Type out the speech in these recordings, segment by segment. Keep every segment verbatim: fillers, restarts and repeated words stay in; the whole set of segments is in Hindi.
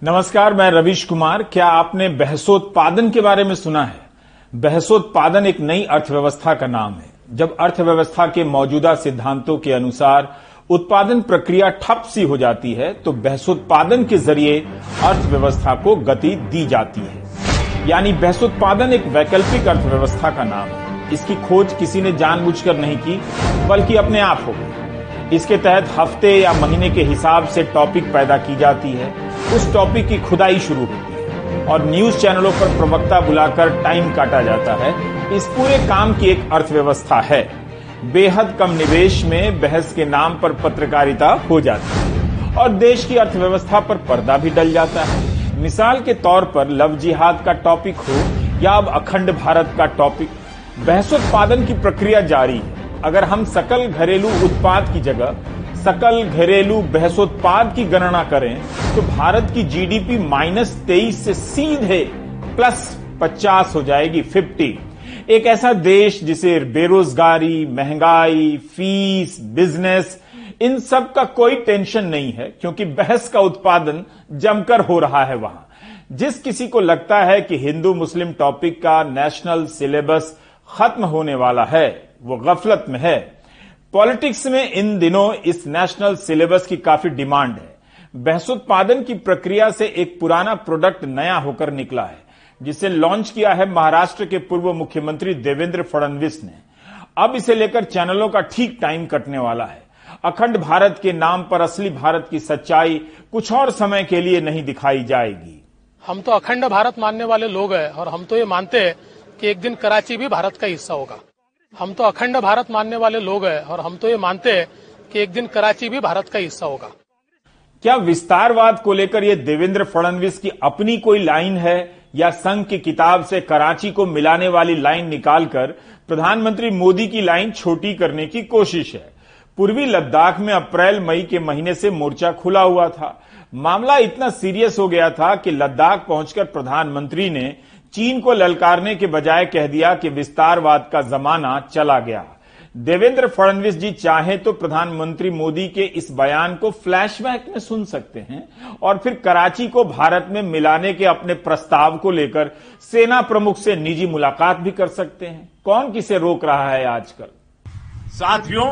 नमस्कार, मैं रवीश कुमार। क्या आपने बहसोत्पादन के बारे में सुना है? बहसोत्पादन एक नई अर्थव्यवस्था का नाम है। जब अर्थव्यवस्था के मौजूदा सिद्धांतों के अनुसार उत्पादन प्रक्रिया ठप सी हो जाती है तो बहसोत्पादन के जरिए अर्थव्यवस्था को गति दी जाती है। यानी बहसोत्पादन एक वैकल्पिक अर्थव्यवस्था का नाम है। इसकी खोज किसी ने जानबूझकर नहीं की, बल्कि अपने आप हो गई। इसके तहत हफ्ते या महीने के हिसाब से टॉपिक पैदा की जाती है, उस टॉपिक की खुदाई शुरू होती है और न्यूज चैनलों पर प्रवक्ता बुलाकर टाइम काटा जाता है। इस पूरे काम की एक अर्थव्यवस्था है। बेहद कम निवेश में बहस के नाम पर पत्रकारिता हो जाती है और देश की अर्थव्यवस्था पर पर्दा भी डल जाता है। मिसाल के तौर पर लव जिहाद का टॉपिक हो या अब अखंड भारत का टॉपिक, बहसोत्पादन की प्रक्रिया जारी है। अगर हम सकल घरेलू उत्पाद की जगह सकल घरेलू बहसोत्पाद की गणना करें तो भारत की जीडीपी माइनस तेईस से सीधे प्लस पचास हो जाएगी, पचास। एक ऐसा देश जिसे बेरोजगारी, महंगाई, फीस, बिजनेस, इन सब का कोई टेंशन नहीं है, क्योंकि बहस का उत्पादन जमकर हो रहा है वहां। जिस किसी को लगता है कि हिंदू मुस्लिम टॉपिक का नेशनल सिलेबस खत्म होने वाला है, वो गफलत में है। पॉलिटिक्स में इन दिनों इस नेशनल सिलेबस की काफी डिमांड है। बहसोत्पादन की प्रक्रिया से एक पुराना प्रोडक्ट नया होकर निकला है, जिसे लॉन्च किया है महाराष्ट्र के पूर्व मुख्यमंत्री देवेंद्र फडणवीस ने। अब इसे लेकर चैनलों का ठीक टाइम कटने वाला है। अखंड भारत के नाम पर असली भारत की सच्चाई कुछ और समय के लिए नहीं दिखाई जाएगी। हम तो अखंड भारत मानने वाले लोग हैं और हम तो ये मानते हैं कि एक दिन कराची भी भारत का हिस्सा होगा। हम तो अखंड भारत मानने वाले लोग हैं और हम तो ये मानते हैं कि एक दिन कराची भी भारत का हिस्सा होगा। क्या विस्तारवाद को लेकर यह देवेंद्र फडणवीस की अपनी कोई लाइन है या संघ की किताब से कराची को मिलाने वाली लाइन निकालकर प्रधानमंत्री मोदी की लाइन छोटी करने की कोशिश है? पूर्वी लद्दाख में अप्रैल मई के महीने से मोर्चा खुला हुआ था। मामला इतना सीरियस हो गया था कि लद्दाख पहुंचकर प्रधानमंत्री ने चीन को ललकारने के बजाय कह दिया कि विस्तारवाद का जमाना चला गया। देवेंद्र फडणवीस जी चाहे तो प्रधानमंत्री मोदी के इस बयान को फ्लैशबैक में सुन सकते हैं और फिर कराची को भारत में मिलाने के अपने प्रस्ताव को लेकर सेना प्रमुख से निजी मुलाकात भी कर सकते हैं। कौन किसे रोक रहा है आजकल? साथियों,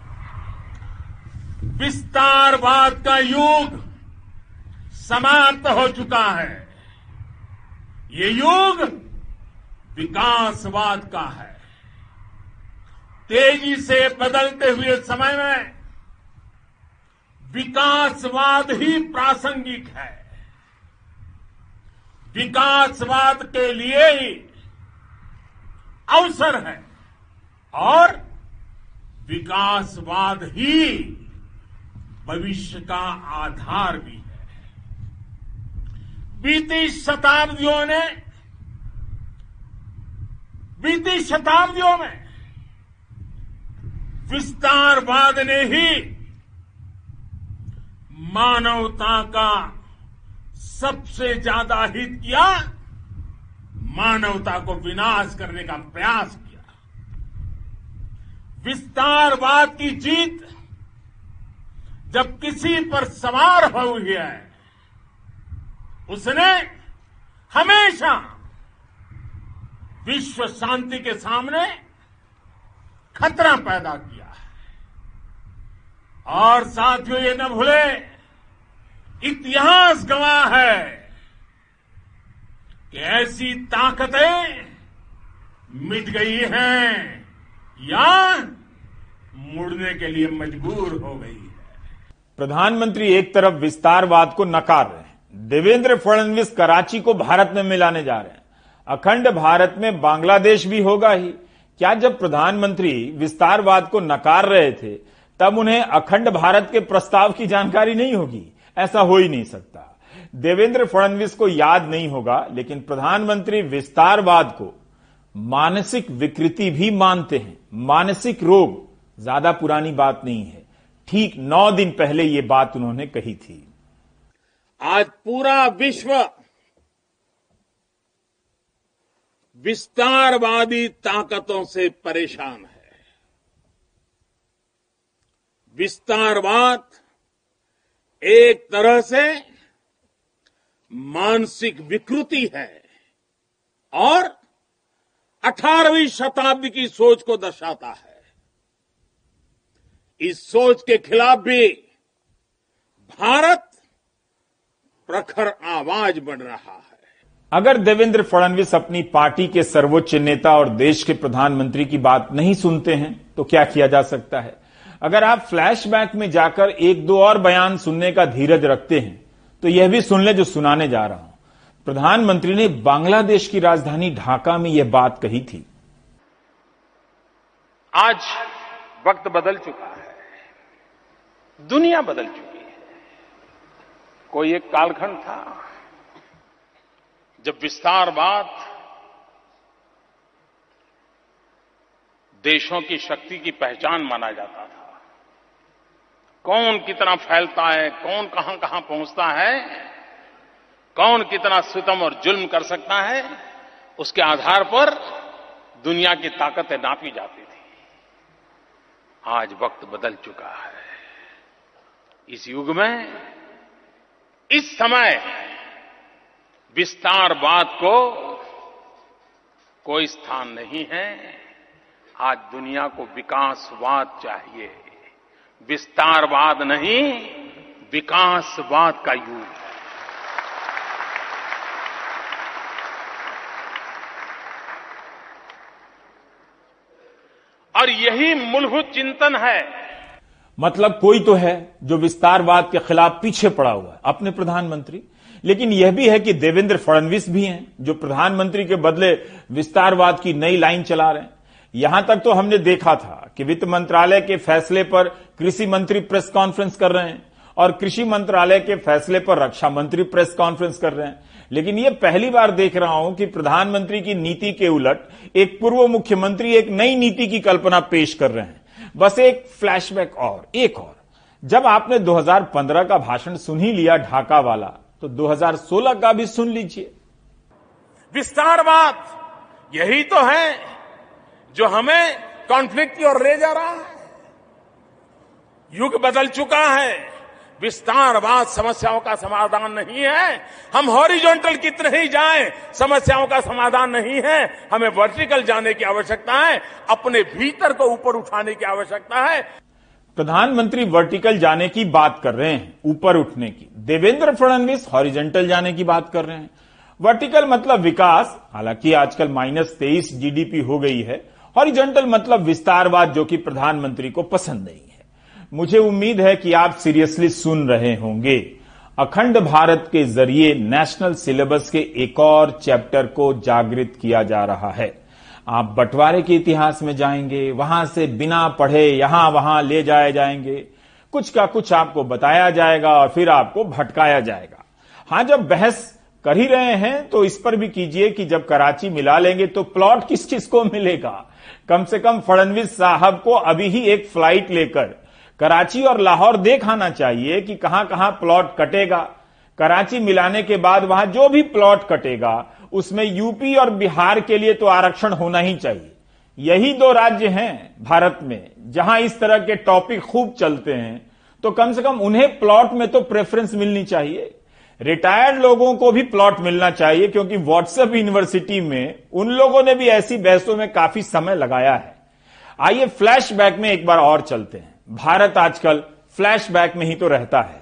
विस्तारवाद का युग समाप्त हो चुका है। ये युग विकासवाद का है। तेजी से बदलते हुए समय में विकासवाद ही प्रासंगिक है। विकासवाद के लिए ही अवसर है और विकासवाद ही भविष्य का आधार भी है। बीती शताब्दियों ने बीती शताब्दियों में विस्तारवाद ने ही मानवता का सबसे ज्यादा हित किया, मानवता को विनाश करने का प्रयास किया। विस्तारवाद की जीत जब किसी पर सवार हुई है, उसने हमेशा विश्व शांति के सामने खतरा पैदा किया है। और साथियों, ये न भूले, इतिहास गवाह है कि ऐसी ताकतें मिट गई हैं या मुड़ने के लिए मजबूर हो गई है। प्रधानमंत्री एक तरफ विस्तारवाद को नकार रहे हैं, देवेंद्र फडणवीस कराची को भारत में मिलाने जा रहे हैं। अखंड भारत में बांग्लादेश भी होगा ही। क्या जब प्रधानमंत्री विस्तारवाद को नकार रहे थे तब उन्हें अखंड भारत के प्रस्ताव की जानकारी नहीं होगी? ऐसा हो ही नहीं सकता। देवेंद्र फडणवीस को याद नहीं होगा, लेकिन प्रधानमंत्री विस्तारवाद को मानसिक विकृति भी मानते हैं। मानसिक रोग ज्यादा पुरानी बात नहीं है। ठीक नौ दिन पहले ये बात उन्होंने कही थी। आज पूरा विश्व विस्तारवादी ताकतों से परेशान है। विस्तारवाद एक तरह से मानसिक विकृति है और अठारहवीं शताब्दी की सोच को दर्शाता है। इस सोच के खिलाफ भी भारत प्रखर आवाज बन रहा है। अगर देवेंद्र फडणवीस अपनी पार्टी के सर्वोच्च नेता और देश के प्रधानमंत्री की बात नहीं सुनते हैं तो क्या किया जा सकता है? अगर आप फ्लैशबैक में जाकर एक दो और बयान सुनने का धीरज रखते हैं तो यह भी सुन ले जो सुनाने जा रहा हूं। प्रधानमंत्री ने बांग्लादेश की राजधानी ढाका में यह बात कही थी। आज वक्त बदल चुका है, दुनिया बदल चुकी है। कोई एक कालखंड था जब विस्तारवाद देशों की शक्ति की पहचान माना जाता था। कौन कितना फैलता है, कौन कहां कहां पहुंचता है, कौन कितना सितम और जुल्म कर सकता है, उसके आधार पर दुनिया की ताकतें नापी जाती थी। आज वक्त बदल चुका है। इस युग में, इस समय विस्तारवाद को कोई स्थान नहीं है। आज दुनिया को विकासवाद चाहिए, विस्तारवाद नहीं, विकासवाद का युग है। और यही मूलभूत चिंतन है। मतलब कोई तो है जो विस्तारवाद के खिलाफ पीछे पड़ा हुआ है, अपने प्रधानमंत्री, लेकिन यह भी है कि देवेंद्र फडणवीस भी हैं जो प्रधानमंत्री के बदले विस्तारवाद की नई लाइन चला रहे हैं। यहां तक तो हमने देखा था कि वित्त मंत्रालय के फैसले पर कृषि मंत्री प्रेस कॉन्फ्रेंस कर रहे हैं और कृषि मंत्रालय के फैसले पर रक्षा मंत्री प्रेस कॉन्फ्रेंस कर रहे हैं। लेकिन यह पहली बार देख रहा हूं कि प्रधानमंत्री की नीति के उलट एक पूर्व मुख्यमंत्री एक नई नीति की कल्पना पेश कर रहे हैं। बस एक फ्लैशबैक और एक और, जब आपने दो हज़ार पंद्रह का भाषण सुन ही लिया ढाका वाला, तो दो हज़ार सोलह का भी सुन लीजिए। विस्तारवाद यही तो है जो हमें कॉन्फ्लिक्ट की ओर ले जा रहा है। युग बदल चुका है। विस्तारवाद समस्याओं का समाधान नहीं है। हम हॉरिजॉन्टल कितने ही जाएं, समस्याओं का समाधान नहीं है। हमें वर्टिकल जाने की आवश्यकता है, अपने भीतर को ऊपर उठाने की आवश्यकता है। प्रधानमंत्री वर्टिकल जाने की बात कर रहे हैं, ऊपर उठने की। देवेंद्र फडणवीस हॉरिजॉन्टल जाने की बात कर रहे हैं। वर्टिकल मतलब विकास, हालांकि आजकल माइनस तेईस जीडीपी हो गई है। हॉरिजॉन्टल मतलब विस्तारवाद, जो कि प्रधानमंत्री को पसंद नहीं है। मुझे उम्मीद है कि आप सीरियसली सुन रहे होंगे। अखंड भारत के जरिए नेशनल सिलेबस के एक और चैप्टर को जागृत किया जा रहा है। आप बंटवारे के इतिहास में जाएंगे, वहां से बिना पढ़े यहां वहां ले जाए जाएंगे। कुछ का कुछ आपको बताया जाएगा और फिर आपको भटकाया जाएगा। हां, जब बहस कर ही रहे हैं तो इस पर भी कीजिए कि जब कराची मिला लेंगे तो प्लॉट किस किस को मिलेगा। कम से कम फडणवीस साहब को अभी ही एक फ्लाइट लेकर कराची और लाहौर देख आना चाहिए कि कहां कहां प्लॉट कटेगा। कराची मिलाने के बाद वहां जो भी प्लॉट कटेगा उसमें यूपी और बिहार के लिए तो आरक्षण होना ही चाहिए। यही दो राज्य हैं भारत में जहां इस तरह के टॉपिक खूब चलते हैं, तो कम से कम उन्हें प्लॉट में तो प्रेफरेंस मिलनी चाहिए। रिटायर्ड लोगों को भी प्लॉट मिलना चाहिए, क्योंकि व्हाट्सएप यूनिवर्सिटी में उन लोगों ने भी ऐसी बहसों में काफी समय लगाया है। आइए फ्लैशबैक में एक बार और चलते हैं। भारत आजकल फ्लैशबैक में ही तो रहता है।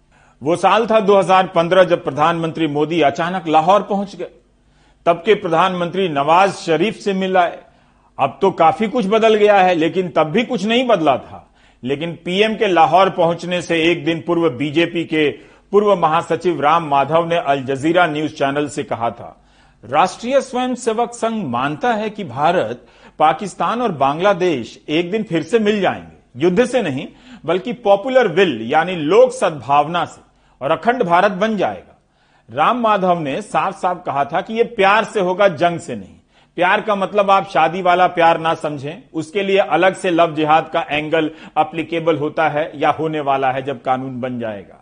वो साल था दो हज़ार पंद्रह जब प्रधानमंत्री मोदी अचानक लाहौर पहुंच गए। तब के प्रधानमंत्री नवाज शरीफ से मिलाए। अब तो काफी कुछ बदल गया है, लेकिन तब भी कुछ नहीं बदला था। लेकिन पीएम के लाहौर पहुंचने से एक दिन पूर्व बीजेपी के पूर्व महासचिव राम माधव ने अल जजीरा न्यूज चैनल से कहा था, राष्ट्रीय स्वयंसेवक संघ मानता है कि भारत, पाकिस्तान और बांग्लादेश एक दिन फिर से मिल जाएंगे, युद्ध से नहीं बल्कि पॉपुलर विल यानी लोक सद्भावना से, और अखंड भारत बन जाएगा। राम माधव ने साफ साफ कहा था कि यह प्यार से होगा, जंग से नहीं। प्यार का मतलब आप शादी वाला प्यार ना समझें, उसके लिए अलग से लव जिहाद का एंगल एप्लीकेबल होता है या होने वाला है जब कानून बन जाएगा।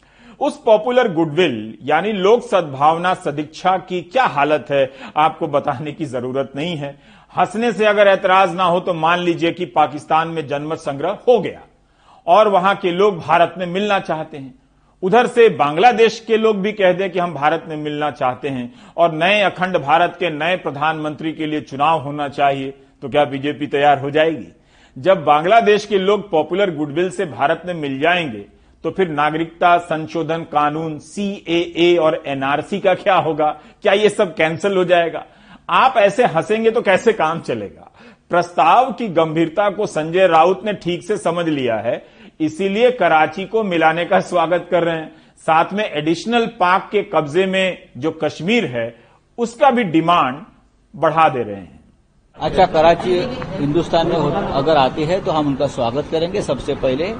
उस पॉपुलर गुडविल यानी लोक सद्भावना सदिच्छा की क्या हालत है आपको बताने की जरूरत नहीं है। हंसने से अगर ऐतराज ना हो तो मान लीजिए कि पाकिस्तान में जनमत संग्रह हो गया और वहां के लोग भारत में मिलना चाहते हैं। उधर से बांग्लादेश के लोग भी कह दें कि हम भारत में मिलना चाहते हैं और नए अखंड भारत के नए प्रधानमंत्री के लिए चुनाव होना चाहिए, तो क्या बीजेपी तैयार हो जाएगी? जब बांग्लादेश के लोग पॉपुलर गुडविल से भारत में मिल जाएंगे तो फिर नागरिकता संशोधन कानून, सी ए ए और एन आर सी का क्या होगा? क्या ये सब कैंसिल हो जाएगा? आप ऐसे हंसेंगे तो कैसे काम चलेगा? प्रस्ताव की गंभीरता को संजय राउत ने ठीक से समझ लिया है, इसीलिए कराची को मिलाने का स्वागत कर रहे हैं। साथ में एडिशनल पाक के कब्जे में जो कश्मीर है उसका भी डिमांड बढ़ा दे रहे हैं। अच्छा, कराची हिंदुस्तान में अगर आती है तो हम उनका स्वागत करेंगे। सबसे पहले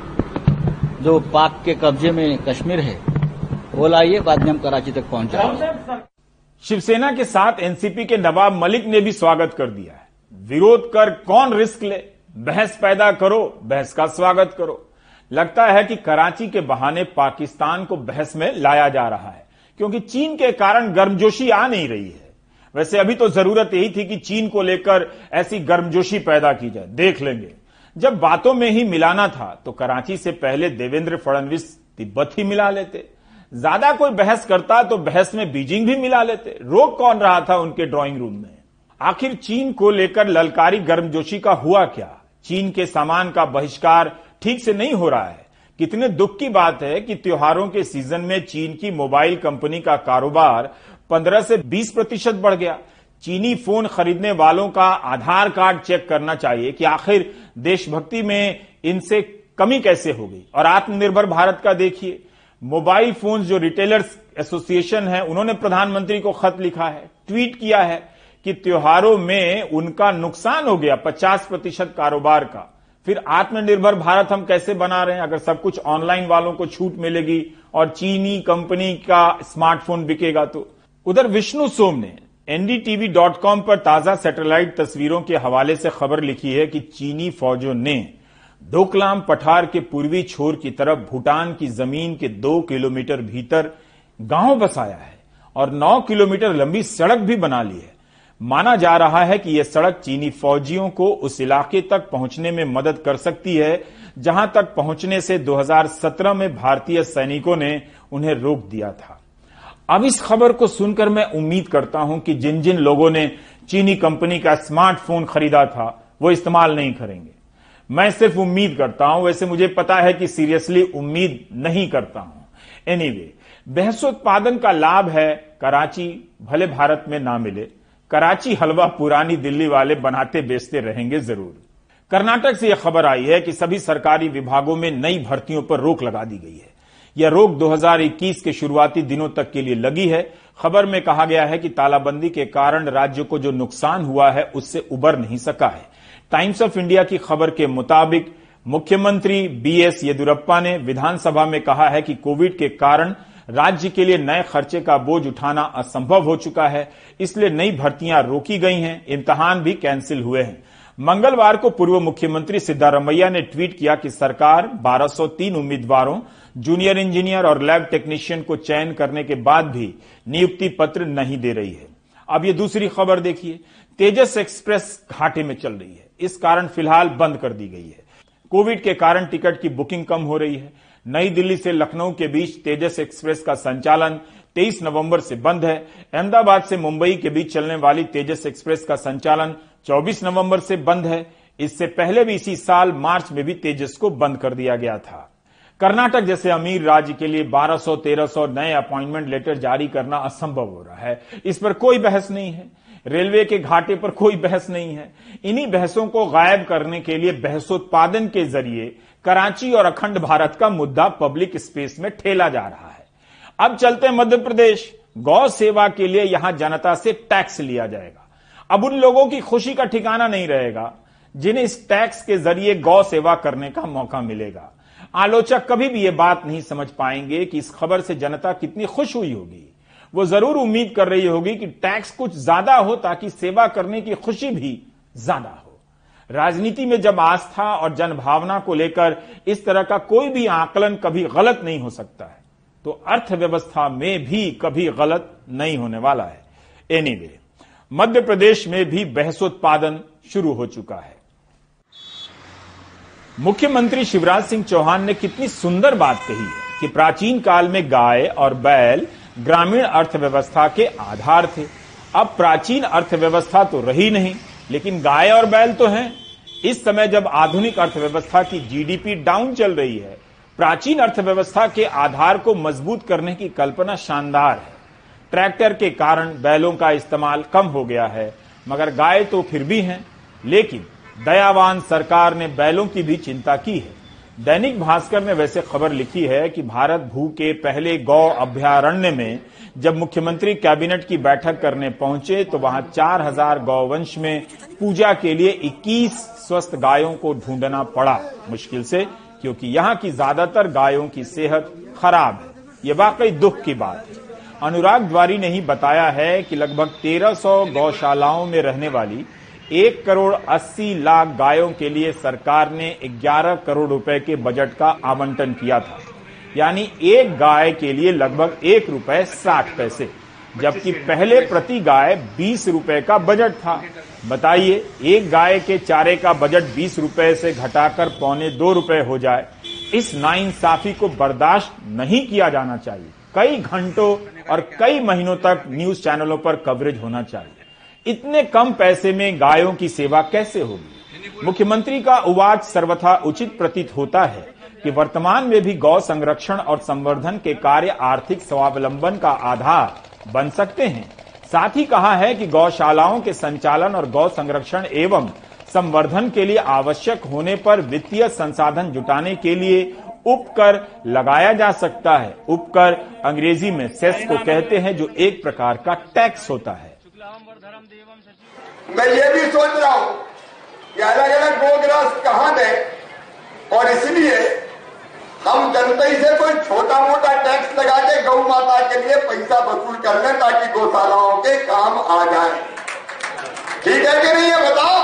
जो पाक के कब्जे में कश्मीर है वो लाइए, बाद में हम कराची तक पहुंचाएंगे। शिवसेना के साथ एन सी पी के नवाब मलिक ने भी स्वागत कर दिया है। विरोध कर कौन रिस्क ले, बहस पैदा करो, बहस का स्वागत करो। लगता है कि कराची के बहाने पाकिस्तान को बहस में लाया जा रहा है, क्योंकि चीन के कारण गर्मजोशी आ नहीं रही है। वैसे अभी तो जरूरत यही थी कि चीन को लेकर ऐसी गर्मजोशी पैदा की जाए। देख लेंगे, जब बातों में ही मिलाना था तो कराची से पहले देवेंद्र फडणवीस तिब्बत ही मिला लेते। ज्यादा कोई बहस करता तो बहस में बीजिंग भी मिला लेते। रोक कौन रहा था उनके ड्राइंग रूम में? आखिर चीन को लेकर ललकारी गर्मजोशी का हुआ क्या? चीन के सामान का बहिष्कार ठीक से नहीं हो रहा है। कितने दुख की बात है कि त्योहारों के सीजन में चीन की मोबाइल कंपनी का कारोबार पंद्रह से बीस प्रतिशत बढ़ गया। चीनी फोन खरीदने वालों का आधार कार्ड चेक करना चाहिए कि आखिर देशभक्ति में इनसे कमी कैसे हो गई। और आत्मनिर्भर भारत का देखिए, मोबाइल फोन जो रिटेलर्स एसोसिएशन है उन्होंने प्रधानमंत्री को खत लिखा है, ट्वीट किया है कि त्योहारों में उनका नुकसान हो गया पचास प्रतिशत कारोबार का। फिर आत्मनिर्भर भारत हम कैसे बना रहे हैं अगर सब कुछ ऑनलाइन वालों को छूट मिलेगी और चीनी कंपनी का स्मार्टफोन बिकेगा तो। उधर विष्णु सोम ने N D T V dot com पर ताजा सैटेलाइट तस्वीरों के हवाले से खबर लिखी है कि चीनी फौजों ने डोकलाम पठार के पूर्वी छोर की तरफ भूटान की जमीन के दो किलोमीटर भीतर गांव बसाया है और नौ किलोमीटर लंबी सड़क भी बना ली है। माना जा रहा है कि यह सड़क चीनी फौजियों को उस इलाके तक पहुंचने में मदद कर सकती है जहां तक पहुंचने से दो हज़ार सत्रह में भारतीय सैनिकों ने उन्हें रोक दिया था। अब इस खबर को सुनकर मैं उम्मीद करता हूं कि जिन जिन लोगों ने चीनी कंपनी का स्मार्टफोन खरीदा था वो इस्तेमाल नहीं करेंगे। मैं सिर्फ उम्मीद करता हूं, वैसे मुझे पता है कि सीरियसली उम्मीद नहीं करता हूं। एनीवे, बहसोत्पादन का लाभ है कराची भले भारत में ना मिले, कराची हलवा पुरानी दिल्ली वाले बनाते बेचते रहेंगे जरूर। कर्नाटक से यह खबर आई है कि सभी सरकारी विभागों में नई भर्तियों पर रोक लगा दी गई है। यह रोक दो हज़ार इक्कीस के शुरुआती दिनों तक के लिए लगी है। खबर में कहा गया है कि तालाबंदी के कारण राज्य को जो नुकसान हुआ है उससे उबर नहीं सका है। टाइम्स ऑफ इंडिया की खबर के मुताबिक मुख्यमंत्री बी एस येदियुरप्पा ने विधानसभा में कहा है कि कोविड के कारण राज्य के लिए नए खर्चे का बोझ उठाना असंभव हो चुका है, इसलिए नई भर्तियां रोकी गई हैं, इम्तिहान भी कैंसिल हुए हैं। मंगलवार को पूर्व मुख्यमंत्री सिद्धारमैया ने ट्वीट किया कि सरकार बारह सौ तीन उम्मीदवारों, जूनियर इंजीनियर और लैब टेक्नीशियन को चयन करने के बाद भी नियुक्ति पत्र नहीं दे रही है। अब ये दूसरी खबर देखिए, तेजस एक्सप्रेस घाटे में चल रही है, इस कारण फिलहाल बंद कर दी गई है। कोविड के कारण टिकट की बुकिंग कम हो रही है। नई दिल्ली से लखनऊ के बीच तेजस एक्सप्रेस का संचालन तेईस नवंबर से बंद है। अहमदाबाद से मुंबई के बीच चलने वाली तेजस एक्सप्रेस का संचालन चौबीस नवंबर से बंद है। इससे पहले भी इसी साल मार्च में भी तेजस को बंद कर दिया गया था। कर्नाटक जैसे अमीर राज्य के लिए बारह सौ तेरह सौ नए अपॉइंटमेंट लेटर जारी करना असंभव हो रहा है। इस पर कोई बहस नहीं है। रेलवे के घाटे पर कोई बहस नहीं है। इन्हीं बहसों को गायब करने के लिए बहसोत्पादन के जरिए कराची और अखंड भारत का मुद्दा पब्लिक स्पेस में ठेला जा रहा है। अब चलते हैं मध्य प्रदेश। गौ सेवा के लिए यहां जनता से टैक्स लिया जाएगा। अब उन लोगों की खुशी का ठिकाना नहीं रहेगा जिन्हें इस टैक्स के जरिए गौ सेवा करने का मौका मिलेगा। आलोचक कभी भी यह बात नहीं समझ पाएंगे कि इस खबर से जनता कितनी खुश हुई होगी। वो जरूर उम्मीद कर रही होगी कि टैक्स कुछ ज्यादा हो ताकि सेवा करने की खुशी भी ज्यादा हो। राजनीति में जब आस्था और जनभावना को लेकर इस तरह का कोई भी आकलन कभी गलत नहीं हो सकता है, तो अर्थव्यवस्था में भी कभी गलत नहीं होने वाला है। एनीवे, मध्य प्रदेश में भी बहसोत्पादन शुरू हो चुका है। मुख्यमंत्री शिवराज सिंह चौहान ने कितनी सुंदर बात कही है कि प्राचीन काल में गाय और बैल ग्रामीण अर्थव्यवस्था के आधार थे। अब प्राचीन अर्थव्यवस्था तो रही नहीं, लेकिन गाय और बैल तो हैं। इस समय जब आधुनिक अर्थव्यवस्था की जीडीपी डाउन चल रही है, प्राचीन अर्थव्यवस्था के आधार को मजबूत करने की कल्पना शानदार है। ट्रैक्टर के कारण बैलों का इस्तेमाल कम हो गया है, मगर गाय तो फिर भी हैं। लेकिन दयावान सरकार ने बैलों की भी चिंता की है। दैनिक भास्कर ने वैसे खबर लिखी है कि भारत भू के पहले गौ अभयारण्य में जब मुख्यमंत्री कैबिनेट की बैठक करने पहुंचे तो वहां चार हजार गौवंश में पूजा के लिए इक्कीस स्वस्थ गायों को ढूंढना पड़ा मुश्किल से, क्योंकि यहां की ज्यादातर गायों की सेहत खराब है। ये वाकई दुख की बात है। अनुराग द्वारी ने ही बताया है कि लगभग तेरह सौ गौशालाओं में रहने वाली एक करोड़ अस्सी लाख गायों के लिए सरकार ने ग्यारह करोड़ रुपए के बजट का आवंटन किया था, यानी एक गाय के लिए लगभग एक रुपए साठ पैसे, जबकि पहले प्रति गाय बीस रुपए का बजट था। बताइए, एक गाय के चारे का बजट बीस रुपए से घटाकर पौने दो रुपए हो जाए। इस नाइंसाफी को बर्दाश्त नहीं किया जाना चाहिए। कई घंटों और कई महीनों तक न्यूज चैनलों पर कवरेज होना चाहिए। इतने कम पैसे में गायों की सेवा कैसे होगी? मुख्यमंत्री का उवाच सर्वथा उचित प्रतीत होता है कि वर्तमान में भी गौ संरक्षण और संवर्धन के कार्य आर्थिक स्वावलंबन का आधार बन सकते हैं। साथ ही कहा है कि गौशालाओं के संचालन और गौ संरक्षण एवं संवर्धन के लिए आवश्यक होने पर वित्तीय संसाधन जुटाने के लिए उपकर लगाया जा सकता है। उपकर अंग्रेजी में सेस को कहते हैं, जो एक प्रकार का टैक्स होता है। मैं ये भी सोच रहा हूं कि अलग अलग गोग्रस्त कहां दें, और इसलिए हम जनता से कोई छोटा मोटा टैक्स लगा के गौ माता के लिए पैसा वसूल कर लें ताकि गौशालाओं के काम आ जाए। ठीक है कि नहीं है? बताओ।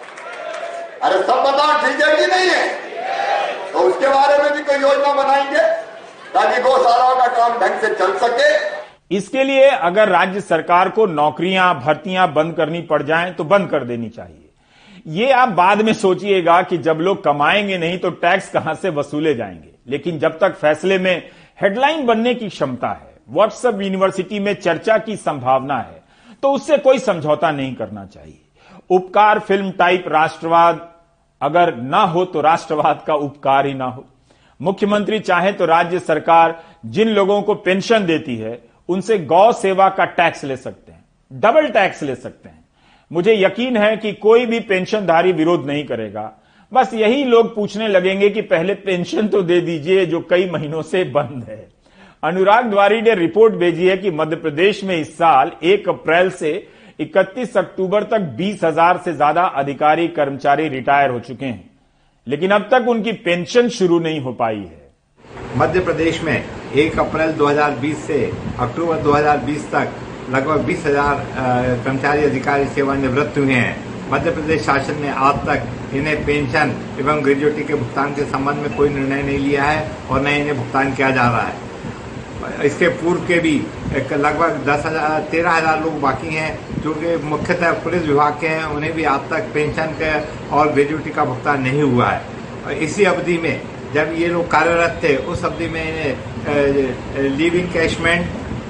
अरे सब बताओ, ठीक है कि नहीं है? तो उसके बारे में भी कोई योजना बनाएंगे ताकि गौशालाओं का काम ढंग से चल सके। इसके लिए अगर राज्य सरकार को नौकरियां भर्तियां बंद करनी पड़ जाएं तो बंद कर देनी चाहिए। ये आप बाद में सोचिएगा कि जब लोग कमाएंगे नहीं तो टैक्स कहां से वसूले जाएंगे, लेकिन जब तक फैसले में हेडलाइन बनने की क्षमता है, व्हाट्सएप यूनिवर्सिटी में चर्चा की संभावना है, तो उससे कोई समझौता नहीं करना चाहिए। उपकार फिल्म टाइप राष्ट्रवाद अगर ना हो तो राष्ट्रवाद का उपकार ही ना हो। मुख्यमंत्री चाहे तो राज्य सरकार जिन लोगों को पेंशन देती है उनसे गौ सेवा का टैक्स ले सकते हैं, डबल टैक्स ले सकते हैं। मुझे यकीन है कि कोई भी पेंशनधारी विरोध नहीं करेगा। बस यही लोग पूछने लगेंगे कि पहले पेंशन तो दे दीजिए जो कई महीनों से बंद है। अनुराग द्वारी ने रिपोर्ट भेजी है कि मध्य प्रदेश में इस साल एक अप्रैल से इकतीस अक्टूबर तक बीस हजार से ज्यादा अधिकारी कर्मचारी रिटायर हो चुके हैं, लेकिन अब तक उनकी पेंशन शुरू नहीं हो पाई है। मध्य प्रदेश में एक अप्रैल दो हज़ार बीस से अक्टूबर दो हज़ार बीस तक लगभग बीस हजार कर्मचारी अधिकारी सेवानिवृत्त हुए हैं। मध्य प्रदेश शासन ने आज तक इन्हें पेंशन एवं ग्रेजुएटी के भुगतान के संबंध में कोई निर्णय नहीं लिया है और न इन्हें भुगतान किया जा रहा है। इसके पूर्व के भी लगभग दस हजार तेरह हजार लोग बाकी हैं जो कि मुख्यतः पुलिस विभाग के हैं, उन्हें भी आज तक पेंशन के और ग्रेजुएटी का भुगतान नहीं हुआ है। इसी अवधि में जब ये लोग कार्यरत थे उस अवधि में इन्हें लीव इनकैशमेंट,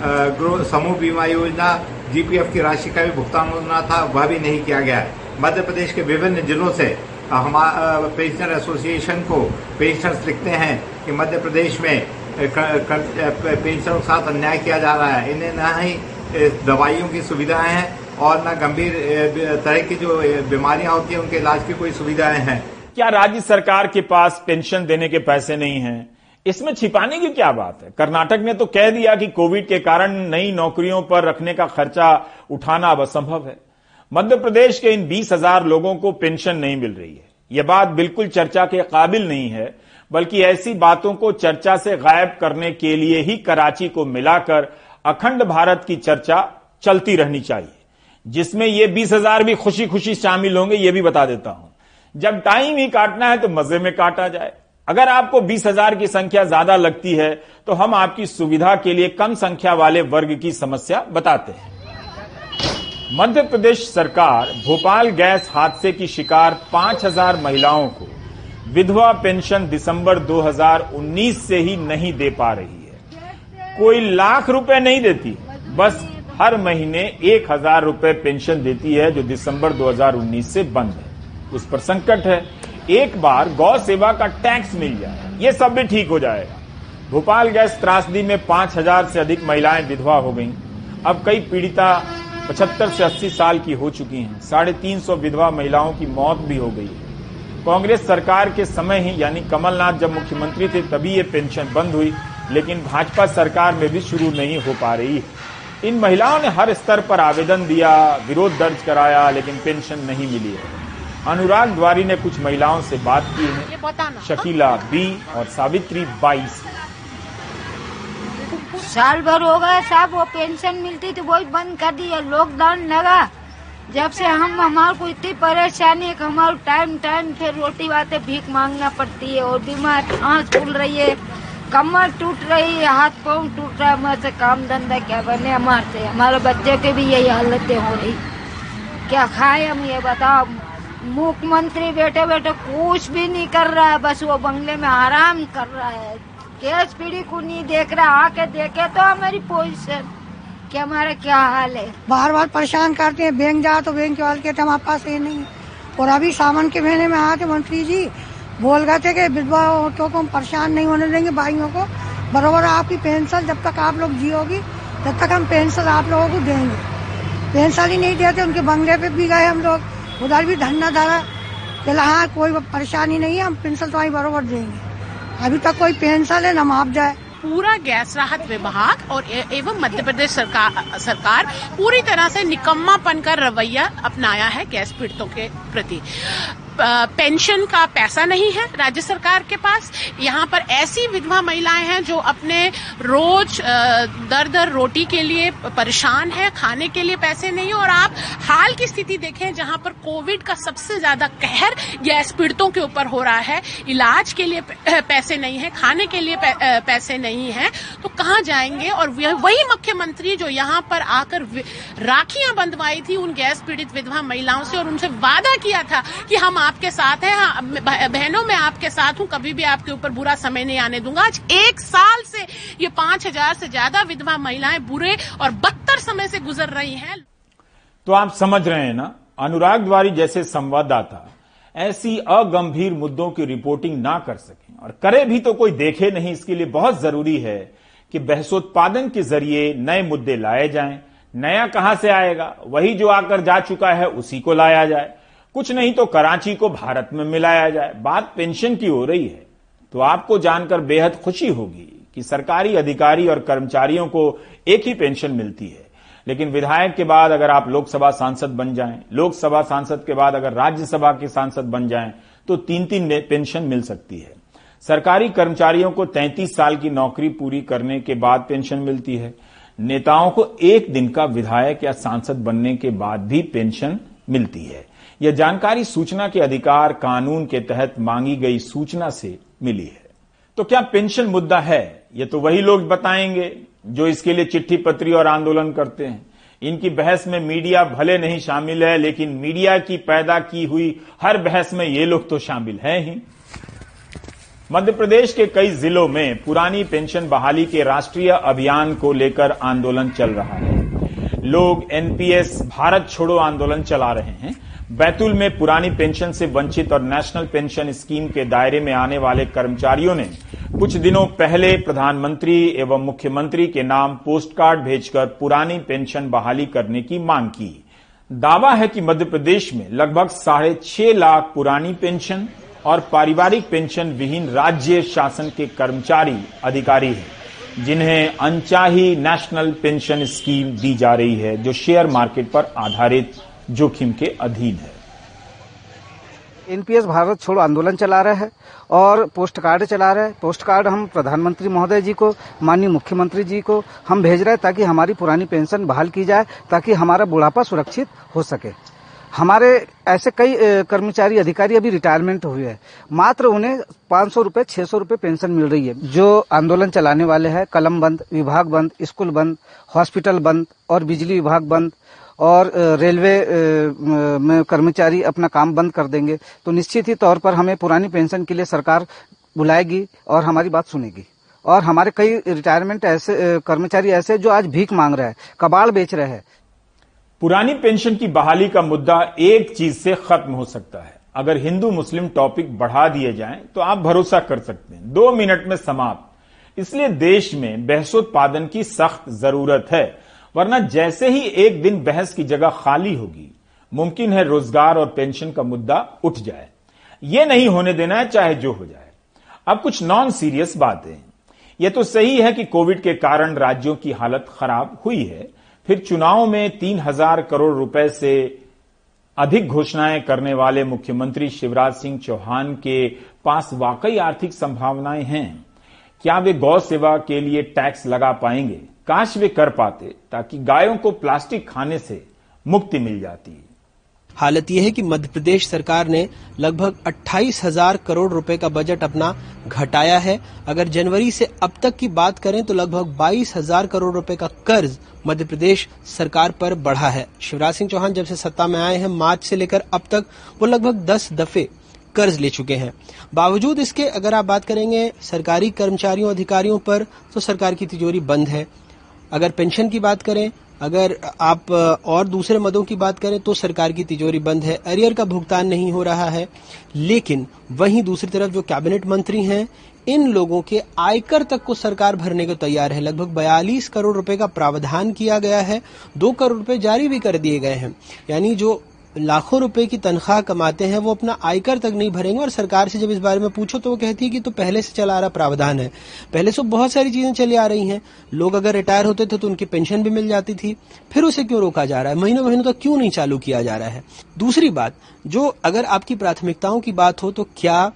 समूह बीमा योजना, जीपीएफ की राशि का भी भुगतान होना था, वह भी नहीं किया गया है। मध्य प्रदेश के विभिन्न जिलों से हमारे पेंशनर एसोसिएशन को पेंशनर्स लिखते हैं कि मध्य प्रदेश में पेंशनरों के साथ अन्याय किया जा रहा है। इन्हें न ही दवाइयों की सुविधाएं हैं और न गंभीर तरह की जो बीमारियां होती हैं उनके इलाज की कोई सुविधाएं हैं। क्या राज्य सरकार के पास पेंशन देने के पैसे नहीं हैं? इसमें छिपाने की क्या बात है? कर्नाटक ने तो कह दिया कि कोविड के कारण नई नौकरियों पर रखने का खर्चा उठाना अब असंभव है। मध्य प्रदेश के इन बीस हजार लोगों को पेंशन नहीं मिल रही है। यह बात बिल्कुल चर्चा के काबिल नहीं है, बल्कि ऐसी बातों को चर्चा से गायब करने के लिए ही कराची को मिलाकर अखंड भारत की चर्चा चलती रहनी चाहिए, जिसमें ये बीस हजार भी खुशी खुशी शामिल होंगे। ये भी बता देता हूं, जब टाइम ही काटना है तो मजे में काटा जाए। अगर आपको बीस हजार की संख्या ज्यादा लगती है तो हम आपकी सुविधा के लिए कम संख्या वाले वर्ग की समस्या बताते हैं। मध्य प्रदेश सरकार भोपाल गैस हादसे की शिकार पांच हजार महिलाओं को विधवा पेंशन दिसंबर दो हज़ार उन्नीस से ही नहीं दे पा रही है। कोई लाख रुपए नहीं देती, बस हर महीने एक हजार रुपए पेंशन देती है, जो दिसंबर दो हज़ार उन्नीस से बंद है। उस पर संकट है। एक बार गौ सेवा का टैक्स मिल जाए, ये सब भी ठीक हो जाएगा। भोपाल गैस त्रासदी में पांच हजार से अधिक महिलाएं विधवा हो गईं। अब कई पीड़िता पचहत्तर से अस्सी साल की हो चुकी हैं। साढ़े तीन सौ विधवा महिलाओं की मौत भी हो गई है। कांग्रेस सरकार के समय ही, यानी कमलनाथ जब मुख्यमंत्री थे, तभी ये पेंशन बंद हुई, लेकिन भाजपा सरकार में भी शुरू नहीं हो पा रही। इन महिलाओं ने हर स्तर पर आवेदन दिया, विरोध दर्ज कराया, लेकिन पेंशन नहीं मिली है। अनुराग द्वारी ने कुछ महिलाओं से बात की है। शकीला बी और सावित्री बाईस। साल भर हो गया साहब, वो पेंशन मिलती थी वो बंद कर दी है। लॉकडाउन लगा जब से, हम हमारे को इतनी परेशानी है कि हमारे टाइम टाइम फिर रोटी बातें भीख मांगना पड़ती है, और बीमार आँख फूल रही है, कमर टूट रही है, हाथ पाँव टूट रहा है। हमारे से काम धंधा क्या बने हमारे से? हमारे बच्चे के भी यही हालतें हो रही। क्या खाए हम, ये बताओ। मुख्यमंत्री बैठे बैठे कुछ भी नहीं कर रहा है, बस वो बंगले में आराम कर रहा है। गैस पीढ़ी को नहीं देख रहा। आके देखे तो हमारी पोजीशन कि हमारा क्या हाल है। बार बार परेशान करते हैं। बैंक जाओ तो बैंक वाले कहते हमारे पास ये नहीं। और अभी सावन के महीने में आए थे मंत्री जी, बोल गए थे कि विधवा औरतों को हम परेशान नहीं होने देंगे, भाइयों को बराबर आपकी पेंशन जब तक आप लोग जियोगी तब तक हम पेंशन आप लोगों को देंगे। पेंशन ही नहीं देते। उनके बंगले पे भी गए हम लोग, उधर भी धरना धरा। चला हाँ कोई परेशानी नहीं है, हम पेंशन तुम्हारी बराबर देंगे। अभी तक कोई पेंशन है न माफ जाए। पूरा गैस राहत विभाग और एवं मध्य प्रदेश सरकार सरकार पूरी तरह से निकम्मापन का रवैया अपनाया है गैस पीड़ितों के प्रति। पेंशन का पैसा नहीं है राज्य सरकार के पास। यहाँ पर ऐसी विधवा महिलाएं हैं जो अपने रोज दर दर रोटी के लिए परेशान है, खाने के लिए पैसे नहीं। और आप हाल की स्थिति देखें जहाँ पर कोविड का सबसे ज्यादा कहर गैस पीड़ितों के ऊपर हो रहा है, इलाज के लिए पैसे नहीं है, खाने के लिए पैसे नहीं है, तो कहाँ जाएंगे? और वही मुख्यमंत्री जो यहाँ पर आकर राखियां बंधवाई थी उन गैस पीड़ित विधवा महिलाओं से और उनसे वादा किया था कि हम आपके साथ हैं, हाँ, बहनों मैं आपके साथ हूँ, कभी भी आपके ऊपर बुरा समय नहीं आने दूंगा। आज एक साल से ये पांच हजार से ज्यादा विधवा महिलाएं बुरे और बदतर समय से गुजर रही हैं। तो आप समझ रहे हैं ना, अनुराग द्वारी जैसे संवाददाता ऐसी अगंभीर मुद्दों की रिपोर्टिंग ना कर सकें, और करे भी तो कोई देखे नहीं। इसके लिए बहुत जरूरी है कि बहसोत्पादन के जरिए नए मुद्दे लाए जाएं। नया कहां से आएगा? वही जो आकर जा चुका है उसी को लाया जाए। कुछ नहीं तो कराची को भारत में मिलाया जाए। बात पेंशन की हो रही है तो आपको जानकर बेहद खुशी होगी कि सरकारी अधिकारी और कर्मचारियों को एक ही पेंशन मिलती है, लेकिन विधायक के बाद अगर आप लोकसभा सांसद बन जाएं, लोकसभा सांसद के बाद अगर राज्यसभा के सांसद बन जाएं, तो तीन तीन पेंशन मिल सकती है। सरकारी कर्मचारियों को तैंतीस साल की नौकरी पूरी करने के बाद पेंशन मिलती है। नेताओं को एक दिन का विधायक या सांसद बनने के बाद भी पेंशन मिलती है। यह जानकारी सूचना के अधिकार कानून के तहत मांगी गई सूचना से मिली है। तो क्या पेंशन मुद्दा है? ये तो वही लोग बताएंगे जो इसके लिए चिट्ठी पत्री और आंदोलन करते हैं। इनकी बहस में मीडिया भले नहीं शामिल है, लेकिन मीडिया की पैदा की हुई हर बहस में ये लोग तो शामिल हैं ही। मध्य प्रदेश के कई जिलों में पुरानी पेंशन बहाली के राष्ट्रीय अभियान को लेकर आंदोलन चल रहा है। लोग एनपीएस भारत छोड़ो आंदोलन चला रहे हैं। बैतूल में पुरानी पेंशन से वंचित और नेशनल पेंशन स्कीम के दायरे में आने वाले कर्मचारियों ने कुछ दिनों पहले प्रधानमंत्री एवं मुख्यमंत्री के नाम पोस्ट कार्ड भेजकर पुरानी पेंशन बहाली करने की मांग की। दावा है कि मध्य प्रदेश में लगभग साढ़े छह लाख पुरानी पेंशन और पारिवारिक पेंशन विहीन राज्य शासन के कर्मचारी अधिकारी हैं, जिन्हें अनचाही नेशनल पेंशन स्कीम दी जा रही है, जो शेयर मार्केट पर आधारित जोखिम के अधीन है। एनपीएस भारत छोड़ो आंदोलन चला रहा है और पोस्ट कार्ड चला रहा है। पोस्ट कार्ड हम प्रधानमंत्री महोदय जी को, माननीय मुख्यमंत्री जी को हम भेज रहे हैं ताकि हमारी पुरानी पेंशन बहाल की जाए, ताकि हमारा बुढ़ापा सुरक्षित हो सके। हमारे ऐसे कई कर्मचारी अधिकारी अभी रिटायरमेंट हुए हैं, मात्र उन्हें पाँच सौ रुपए छह सौ रुपए पेंशन मिल रही है। जो आंदोलन चलाने वाले हैं, कलम बंद, विभाग बंद, स्कूल बंद, हॉस्पिटल बंद और बिजली विभाग बंद और रेलवे में कर्मचारी अपना काम बंद कर देंगे तो निश्चित ही तौर पर हमें पुरानी पेंशन के लिए सरकार बुलाएगी और हमारी बात सुनेगी। और हमारे कई रिटायरमेंट ऐसे कर्मचारी ऐसे जो आज भीख मांग रहे हैं, कबाड़ बेच रहे हैं। पुरानी पेंशन की बहाली का मुद्दा एक चीज से खत्म हो सकता है, अगर हिंदू मुस्लिम टॉपिक बढ़ा दिए जाएं तो आप भरोसा कर सकते हैं दो मिनट में समाप्त। इसलिए देश में बहसोत्पादन की सख्त जरूरत है, वरना जैसे ही एक दिन बहस की जगह खाली होगी मुमकिन है रोजगार और पेंशन का मुद्दा उठ जाए। यह नहीं होने देना है, चाहे जो हो जाए। अब कुछ नॉन सीरियस बातें। यह तो सही है कि कोविड के कारण राज्यों की हालत खराब हुई है, फिर चुनाव में तीन हजार करोड़ रुपए से अधिक घोषणाएं करने वाले मुख्यमंत्री शिवराज सिंह चौहान के पास वाकई आर्थिक संभावनाएं हैं। क्या वे गौ सेवा के लिए टैक्स लगा पाएंगे? काश वे कर पाते, ताकि गायों को प्लास्टिक खाने से मुक्ति मिल जाती। हालत यह है कि मध्य प्रदेश सरकार ने लगभग अट्ठाईस हजार करोड़ रुपए का बजट अपना घटाया है। अगर जनवरी से अब तक की बात करें तो लगभग बाईस हजार करोड़ रुपए का कर्ज मध्य प्रदेश सरकार पर बढ़ा है। शिवराज सिंह चौहान जब से सत्ता में आए हैं, मार्च से लेकर अब तक वो लगभग दस दफे कर्ज ले चुके हैं। बावजूद इसके अगर आप बात करेंगे सरकारी कर्मचारियों अधिकारियों पर, तो सरकार की तिजोरी बंद है। अगर पेंशन की बात करें, अगर आप और दूसरे मदों की बात करें तो सरकार की तिजोरी बंद है, अरियर का भुगतान नहीं हो रहा है। लेकिन वहीं दूसरी तरफ जो कैबिनेट मंत्री हैं, इन लोगों के आयकर तक को सरकार भरने को तैयार है। लगभग बयालीस करोड़ रुपए का प्रावधान किया गया है, दो करोड़ रुपए जारी भी कर दिए गए हैं। यानी जो लाखों रुपए की तनख्वाह कमाते हैं वो अपना आयकर तक नहीं भरेंगे। और सरकार से जब इस बारे में पूछो तो वो कहती है कि तो पहले से चला आ रहा प्रावधान है। पहले से बहुत सारी चीजें चली आ रही हैं। लोग अगर रिटायर होते थे तो उनकी पेंशन भी मिल जाती थी, फिर उसे क्यों रोका जा रहा है? महीनों महीनों तक क्यों नहीं चालू किया जा रहा है? दूसरी बात, जो अगर आपकी प्राथमिकताओं की बात हो तो क्या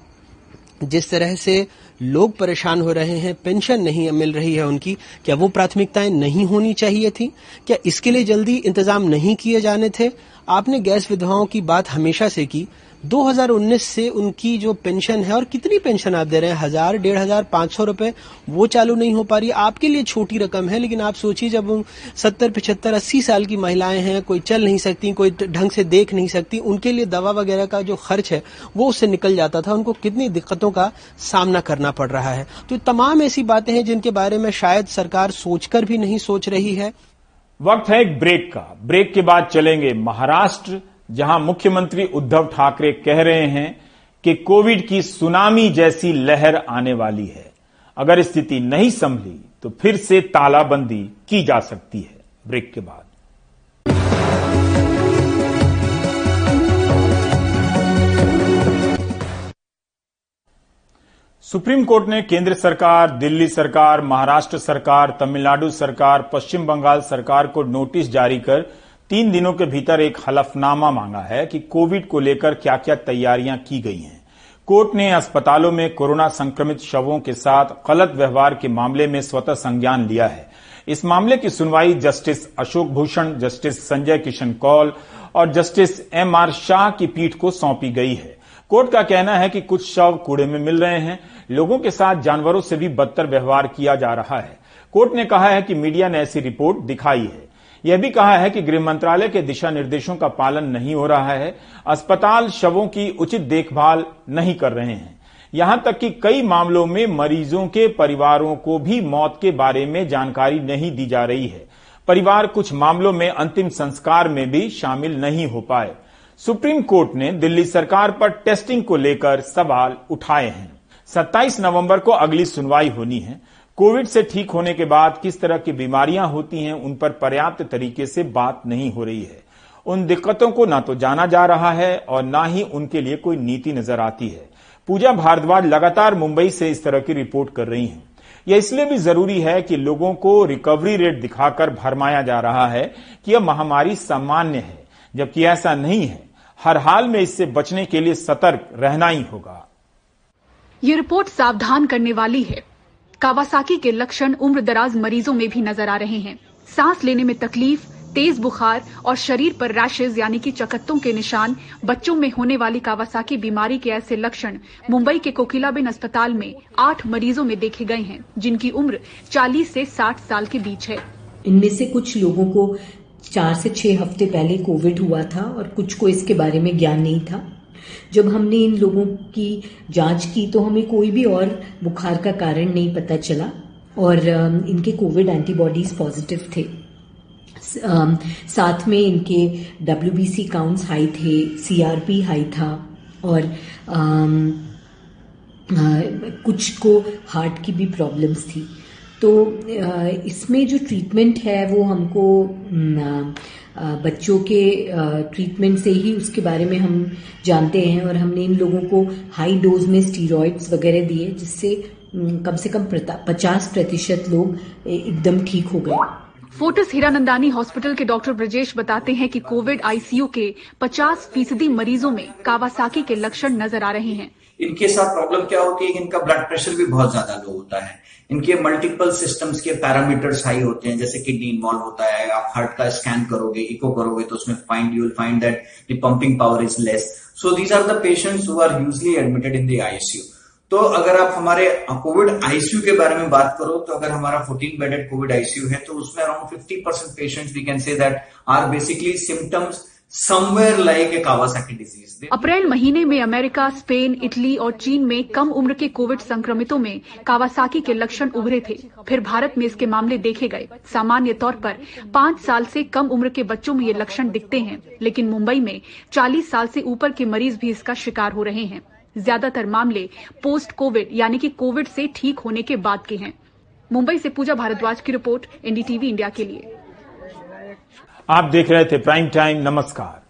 जिस तरह से लोग परेशान हो रहे हैं, पेंशन नहीं मिल रही है उनकी, क्या वो प्राथमिकताएं नहीं होनी चाहिए थी? क्या इसके लिए जल्दी इंतजाम नहीं किए जाने थे? आपने गैस विधवाओं की बात हमेशा से की। दो हज़ार उन्नीस से उनकी जो पेंशन है, और कितनी पेंशन आप दे रहे हैं, हजार डेढ़ हजार पांच सौ रुपए, वो चालू नहीं हो पा रही। आपके लिए छोटी रकम है, लेकिन आप सोचिए जब सत्तर पिछहत्तर अस्सी साल की महिलाएं हैं, कोई चल नहीं सकती, कोई ढंग से देख नहीं सकती, उनके लिए दवा वगैरह का जो खर्च है वो उससे निकल जाता था। उनको कितनी दिक्कतों का सामना करना पड़ रहा है। तो तमाम ऐसी बातें हैं जिनके बारे में शायद सरकार सोचकर भी नहीं सोच रही है। वक्त है एक ब्रेक का। ब्रेक के बाद चलेंगे महाराष्ट्र, जहां मुख्यमंत्री उद्धव ठाकरे कह रहे हैं कि कोविड की सुनामी जैसी लहर आने वाली है। अगर स्थिति नहीं संभली तो फिर से तालाबंदी की जा सकती है। ब्रेक के बाद सुप्रीम कोर्ट ने केंद्र सरकार, दिल्ली सरकार, महाराष्ट्र सरकार, तमिलनाडु सरकार, पश्चिम बंगाल सरकार को नोटिस जारी कर तीन दिनों के भीतर एक हलफनामा मांगा है कि कोविड को लेकर क्या क्या तैयारियां की गई हैं। कोर्ट ने अस्पतालों में कोरोना संक्रमित शवों के साथ गलत व्यवहार के मामले में स्वतः संज्ञान लिया है। इस मामले की सुनवाई जस्टिस अशोक भूषण, जस्टिस संजय किशन कौल और जस्टिस एम आर शाह की पीठ को सौंपी गई है। कोर्ट का कहना है कि कुछ शव कूड़े में मिल रहे हैं, लोगों के साथ जानवरों से भी बदतर व्यवहार किया जा रहा है। कोर्ट ने कहा है कि मीडिया ने ऐसी रिपोर्ट दिखाई है। यह भी कहा है कि गृह मंत्रालय के दिशा निर्देशों का पालन नहीं हो रहा है, अस्पताल शवों की उचित देखभाल नहीं कर रहे हैं। यहां तक कि कई मामलों में मरीजों के परिवारों को भी मौत के बारे में जानकारी नहीं दी जा रही है। परिवार कुछ मामलों में अंतिम संस्कार में भी शामिल नहीं हो पाए। सुप्रीम कोर्ट ने दिल्ली सरकार पर टेस्टिंग को लेकर सवाल उठाए हैं। सत्ताईस नवंबर को अगली सुनवाई होनी है। कोविड से ठीक होने के बाद किस तरह की बीमारियां होती हैं, उन पर पर्याप्त तरीके से बात नहीं हो रही है। उन दिक्कतों को ना तो जाना जा रहा है और ना ही उनके लिए कोई नीति नजर आती है। पूजा भारद्वाज लगातार मुंबई से इस तरह की रिपोर्ट कर रही हैं। यह इसलिए भी जरूरी है कि लोगों को रिकवरी रेट दिखाकर भरमाया जा रहा है कि यह महामारी सामान्य है, जबकि ऐसा नहीं है। हर हाल में इससे बचने के लिए सतर्क रहना ही होगा। ये रिपोर्ट सावधान करने वाली है। कावासाकी के लक्षण उम्र दराज मरीजों में भी नजर आ रहे हैं। सांस लेने में तकलीफ, तेज बुखार और शरीर पर रैशेज यानी कि चकत्तों के निशान। बच्चों में होने वाली कावासाकी बीमारी के ऐसे लक्षण मुंबई के कोकिलाबेन अस्पताल में आठ मरीजों में देखे गए हैं, जिनकी उम्र चालीस से साठ साल के बीच है। इनमें से कुछ लोगों को चार से छह हफ्ते पहले कोविड हुआ था और कुछ को इसके बारे में ज्ञान नहीं था। जब हमने इन लोगों की जांच की तो हमें कोई भी और बुखार का कारण नहीं पता चला और इनके कोविड एंटीबॉडीज पॉजिटिव थे। साथ में इनके W B C counts high थे, सी आर पी हाई था और आम, आ, कुछ को हार्ट की भी प्रॉब्लम्स थी। तो इसमें जो ट्रीटमेंट है वो हमको बच्चों के ट्रीटमेंट से ही उसके बारे में हम जानते हैं और हमने इन लोगों को हाई डोज में स्टीरॉइड्स वगैरह दिए जिससे कम से कम पचास प्रतिशत लोग एकदम ठीक हो गए। फोर्टिस हीरानंदानी हॉस्पिटल के डॉक्टर ब्रजेश बताते हैं कि कोविड आई सी यू के पचास फीसदी मरीजों में कावासाकी के लक्षण नजर आ रहे हैं। इनके साथ प्रॉब्लम क्या होती है कि इनका ब्लड प्रेशर भी बहुत ज्यादा लो होता है, इनके मल्टीपल सिस्टम्स के पैरामीटर्स हाई होते हैं, जैसे किडनी इन्वॉल्व होता है। आप हार्ट का स्कैन करोगे, इको करोगे तो उसमें find you will find that the pumping power is less. So these are the patients who are usually admitted in the ICU. तो अगर आप हमारे कोविड आईसीयू के बारे में बात करो तो अगर हमारा चौदह बेडेड कोविड आईसीयू है तो उसमें around fifty percent patients we can say that are basically symptoms somewhere like a Kawasaki disease. अप्रैल महीने में अमेरिका, स्पेन, इटली और चीन में कम उम्र के कोविड संक्रमितों में कावासाकी के लक्षण उभरे थे। फिर भारत में इसके मामले देखे गए। सामान्य तौर पर पाँच साल से कम उम्र के बच्चों में ये लक्षण दिखते हैं, लेकिन मुंबई में चालीस साल से ऊपर के मरीज भी इसका शिकार हो रहे हैं। ज्यादातर मामले पोस्ट कोविड यानी कि कोविड से ठीक होने के बाद के हैं। मुंबई से पूजा भारद्वाज की रिपोर्ट, एनडीटीवी इंडिया के लिए। आप देख रहे थे प्राइम टाइम। नमस्कार।